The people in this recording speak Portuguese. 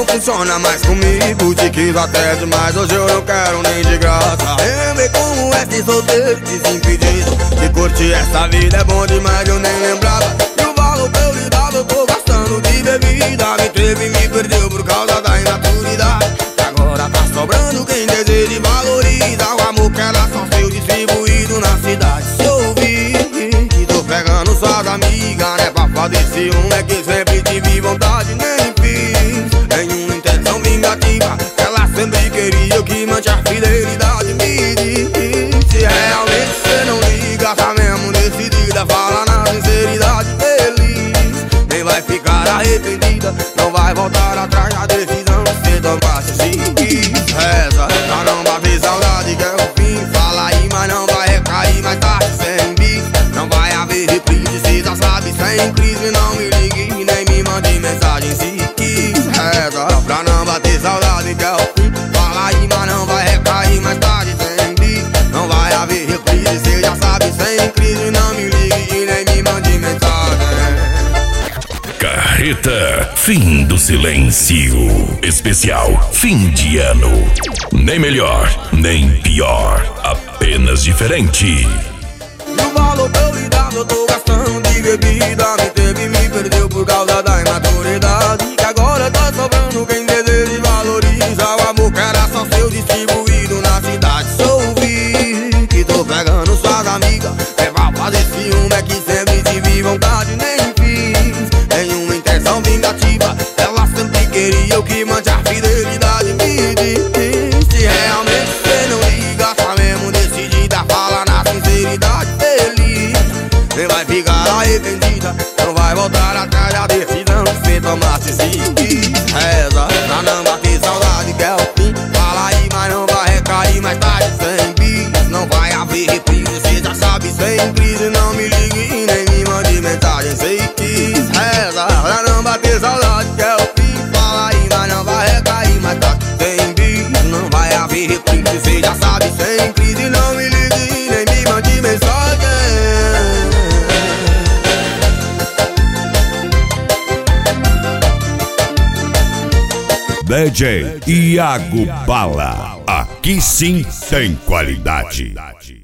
funciona mais comigo. Te quis até demais, hoje eu não quero nem de graça. Lembrei como é ser solteiro, desimpedido. Que curtir essa vida é bom demais, eu nem lembrava. E o valor que eu lhe dava eu tô gastando de bebida. Me teve e me perdeu por causa da imaturidade. E agora tá sobrando quem deseja e valoriza o amor que era só seu distribuído na cidade. Se ouvir que tô pegando suas amigas, né, pra fazer ciúme, é que sempre tive vontade, nem fiz nenhuma intenção vingativa. Ela sempre queria que mantive a fidelidade. Me diz se realmente cê não liga, tá mesmo decidida, fala na sinceridade. Feliz, nem vai ficar arrependida, não vai voltar atrás da decisão que cê tomasse. Se quis, reza pra não bater saudade, que é o fim. Fala aí, mas não vai recair mais tarde, sem bis. Não vai haver reprise, cê já sabe, sem crise. Não me ligue nem me mande mensagem. Se quis, reza pra não bater saudade, que é o fim. Fala aí, mas não vai recair mais tarde, sem bis. Não vai haver reprise, cê já sabe, sem crise. Não me ligue nem me mande mensagem. Carreta, fim do silêncio. Especial, fim de ano. Nem melhor, nem pior, apenas diferente. E o valor que eu lhe dava eu tô gastando de bebida. Me teve e me perdeu por causa da imaturidade. Que agora tá sobrando quem deseja e valoriza o amor que era só seu distribuído na cidade. Se ouvir que tô pegando suas amigas, é pra fazer ciúme, é que sempre tive vontade, nem fiz nenhuma intenção vingativa. Ela sempre queria o que mantive a fidelidade. Me diz se realmente cê não liga, tá mesmo decidida, fala na sinceridade. Feliz, nem vai ficar arrependida, não vai voltar atrás da decisão que cê tomasse. Se quis, reza pra não bater saudade, que é o fim. Fala aí, mas não vai recair mais tarde, sem bis. Não vai haver reprise, cê já sabe, sem crise. Não me ligue e nem me mande mensagem. Se quis, reza pra não bater saudade, que é o fim. Fala aí, mas não vai recair mais tarde, sem bis. Não vai haver reprise, cê já sabe, sem crise. Não me ligue e nem me mande mensagem. DJ Iago Bala, aqui sim tem qualidade.